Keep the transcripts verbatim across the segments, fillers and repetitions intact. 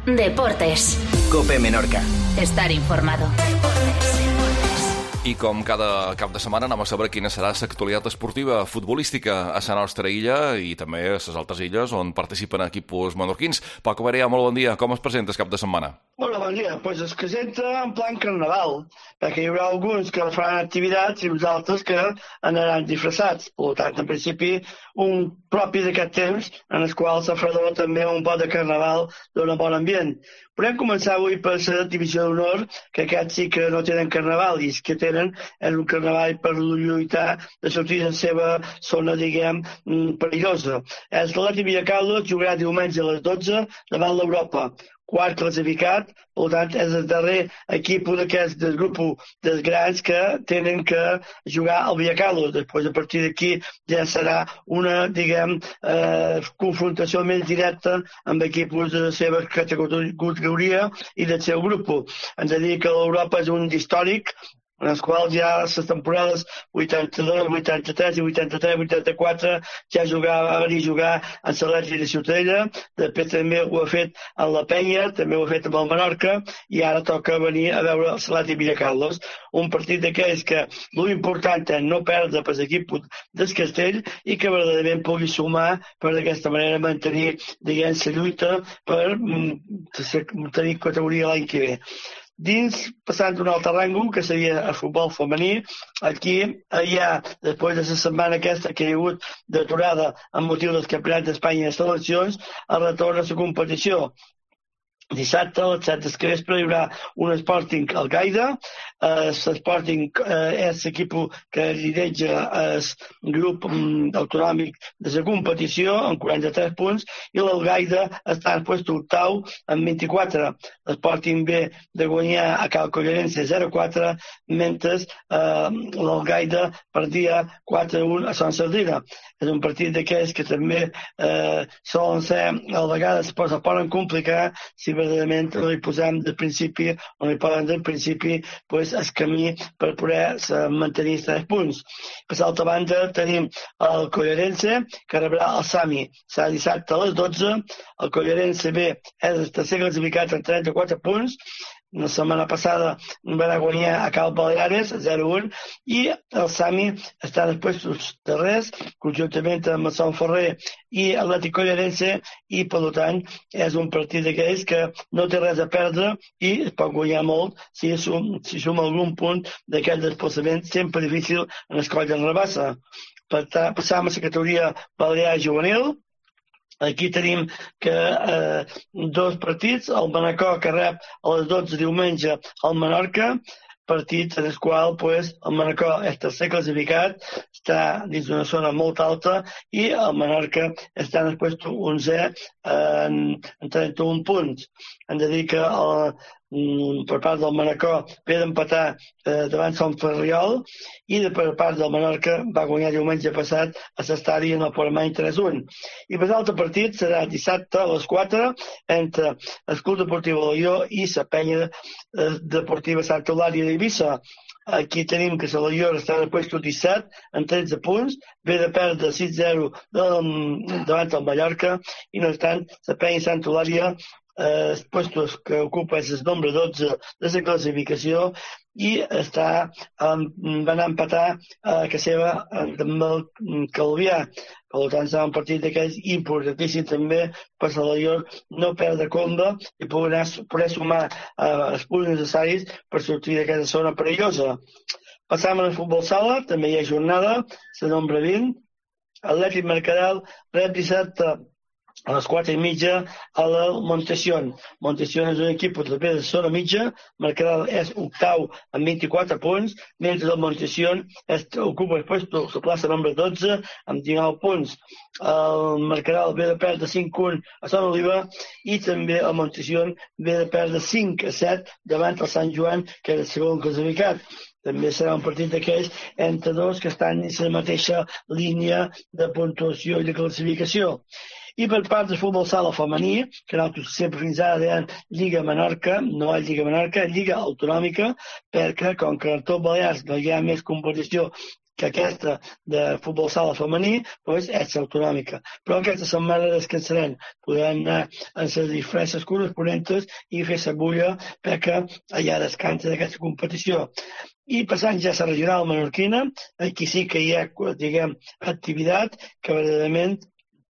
Deportes. COPE Menorca. Estar informado. I com cada cap de setmana anem a saber quina serà l'actualitat esportiva futbolística a la nostra illa i també a les altres illes on participen equips menorquins. Paco Barea, molt bon dia. Com es presenta el cap de setmana? Molt bon dia. Pues es presenta en plan carnaval, perquè hi haurà alguns que faran activitats i uns altres que anaran disfressats. Per tant, en principi, un propi d'aquest temps en el qual s'afredó també un pot de carnaval d'un bon ambient. Podem començar avui per la divisió d'honor, que aquests sí que no tenen carnaval, i els que tenen és un carnaval per lluitar de sortir de la seva zona, diguem, perillosa. És l'Atlètic Villacarlos, jugarà diumenge a les dotze davant l'Europa. Quart classificat, per tant, és el darrer equip d'aquest del grup dels grans que tenen que jugar al Villacarlos. Després, a partir d'aquí, ja serà una, diguem, eh, confrontació més directa amb equips de la seva categoria i del seu grup. Ens ha dit que l'Europa és un històric, en els quals ja les temporades vuitanta-dos, vuitanta-tres i vuitanta-tres vuitanta-quatre ja jugava, va venir a jugar en l'Atlètic de Ciutadella, després també ho ha fet en la Penya, també ho ha fet amb el Menorca, i ara toca venir a veure el l'Atlètic Villacarlos. Un partit d'aquells que l'important és no perdre per l'equip del Castell i que verdaderament pugui sumar per d'aquesta manera mantenir, diguem, la lluita per mm, tenir categoria l'any que ve. Dins, passant d'un altre ràngol, que seria el futbol femení, aquí hi ha, després de la setmana aquesta que hi ha hagut d'aturada amb motiu dels campionats d'Espanya i les seleccions, es retorna a la competició. Dissabte, a les set del vespre, hi haurà un Sporting Algaida. Eh, L'Sporting eh, és l'equip que lideja el grup um, autonòmic de la competició amb quaranta-tres punts i l'Algaida està en lloc octau amb vint-i-quatre. L'Sporting ve de guanyar a Cal Collarense zero quatre, mentre eh, l'Algaida perdia quatre a un a Sant Sardina. És un partit d'aquells que també eh, solen ser, a vegades se poden complicar si verdaderament no hi posem de principi o no hi poden del principi pues, el camí per poder mantenir tres punts. Per l'altra banda tenim el Collarense que rebrà el Sami. Serà dissabte a les dotze. El Collarense B és el tercer classificat amb trenta-quatre punts. La setmana passada va guanyar a Cal Baleares zero a un i el Sami està després dels darrers, conjuntament amb el Sant Ferrer i l'Atlètic Collarense, i per tant és un partit d'aquells que no té res a perdre i es pot guanyar molt si sum, si suma algun punt d'aquest desplaçament sempre difícil en el coll d'en Rabassa. Per tant, passam a la categoria Balear juvenil. Aquí tenim que eh, dos partits, el Manacor que rep a les dotze diumenge al Menorca, partit en el qual pues, el Manacor és tercer classificat, està dins d'una zona molt alta i el Menorca està en el lloc onzè en, en trenta-un punts. Hem de dir que el, per part del Manacor ve d'empatar eh, davant Sant Ferriol i de, per part del Menorca va guanyar diumenge passat a l'estadi en el Portmany tres a un. I per l'altre partit serà dissabte a les quatre entre el Club Deportiu Alió i la Penya eh, Deportiva Santa Eulàlia d'Eivissa. Aquí tenim que la Alió està en el lloc disset amb tretze punts, ve de perdre sis a zero davant del Mallorca i no obstant la Penya Santa Eulàlia els puestos que ocupa és el nombre dotze de la classificació i està, um, va anar a empatar a casa seva amb el Calvià. Per tant, serà un partit d'aquells importantíssim també per a l'Alió no perdre comba i poder, poder sumar uh, els punts necessaris per sortir d'aquesta zona perillosa. Passam al futbol sala, també hi ha jornada, la nombre vint. Atlètic Mercadal rep dissabte a les quatre i mitja a la Montesión. Montesión és un equip també de zona mitja, Mercadal és octau amb vint-i-quatre punts, mentre el Montesión és, ocupa la plaça nombre dotze amb dinou punts. El Mercadal ve de perdre cinc a un a Sant Oliva i també el Montesión ve de perdre cinc a set davant el Sant Joan, que és el segon classificat. També serà un partit d'aquells entre dos que estan en la mateixa línia de puntuació i de classificació. I per part del futbol sala femení, que nosaltres sempre fins ara deien Lliga Menorca, no és Lliga Menorca, és Lliga Autonòmica, perquè com que a tot Balears no hi ha més competició que aquesta de futbol sala femení doncs, és autonòmica. Però aquesta setmana descansarem, podran anar a les diferents corresponents i fer la bulla perquè hi ha descans d'aquesta competició. I passant ja a la regional menorquina, aquí sí que hi ha, diguem, activitat, que verdaderament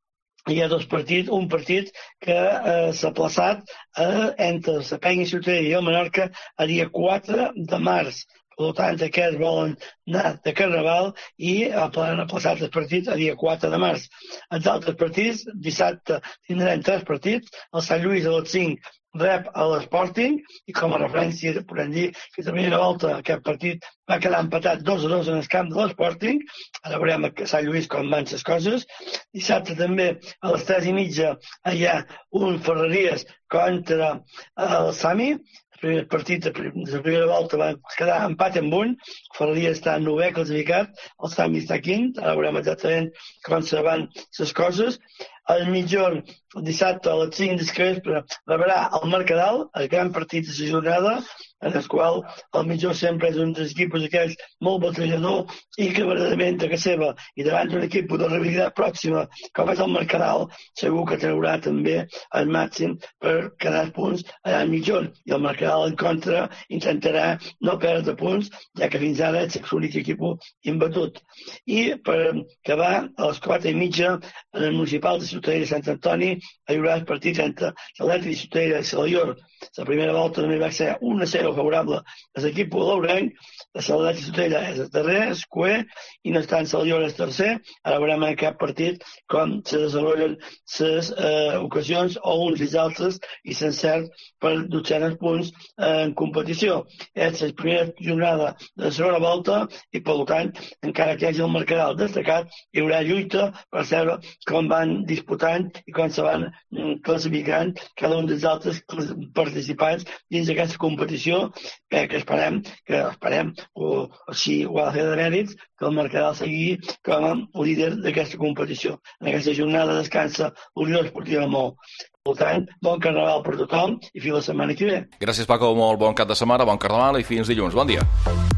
hi ha dos partits, un partit que eh, s'ha plaçat eh, entre la Penya Ciutadella i el Menorca a dia quatre de març. Per tant, aquests volen anar de Carnaval i han plaçat el partit a dia quatre de març. Els altres partits, dissabte tindrem tres partits, el Sant Lluís a les cinc rep a l'Sporting, i com a referència podem dir que la primera volta aquest partit va quedar empatat dos a dos en el camp de l'Sporting. Ara veurem a Sant Lluís com van les coses. Dissabte també a les tres i mitja hi ha un Ferreries contra el Sami. El primer partit de la primera volta va quedar empat en un. Ferreries està novè classificat, el Sami està quint. Ara veurem exactament com se van les coses. El mitjorn, dissabte a les cinc del vespre, rebrà el Mercadal, el gran partit de la jornada, en el qual el mitjor sempre és un dels equipos aquells molt batallador i que verdaderament a casa seva i davant d'un equip de rivalitat pròxima com és el Mercadal, segur que traurà també el màxim per quedar punts allà al mitjor. I el Mercadal en contra intentarà no perdre punts, ja que fins ara és l'únic equip imbatut. I per acabar, a les quatre i mitja, en el municipal de Ciutadella de Sant Antoni hi haurà el partit entre l'Atlètic de Ciutadella i Salaior. La primera volta també va ser un a zero favorable a l'equip laurenc. La Salaior de Ciutadella és el darrer, és cuer, i no està en Salaior és tercer. Ara veurem en aquest partit com se desenvolupen les eh, ocasions o uns i els altres i s'encert per dotzenes punts eh, en competició. És la primera jornada de la segona volta i, per tant, encara que hi hagi el Mercadal destacat, hi haurà lluita per saber com van disputant i com se van classificant cada un dels altres participants dins d'aquesta competició, perquè esperem que esperem o, o si ho ha de fer de mèrits, que el Mercadal sigui com a líder d'aquesta competició. En aquesta jornada descansa l'Unió Esportiva Mou. Per tant, bon Carnaval per tothom i fins la setmana que ve. Gràcies, Paco, molt bon cap de setmana, bon Carnaval i fins dilluns. Bon dia.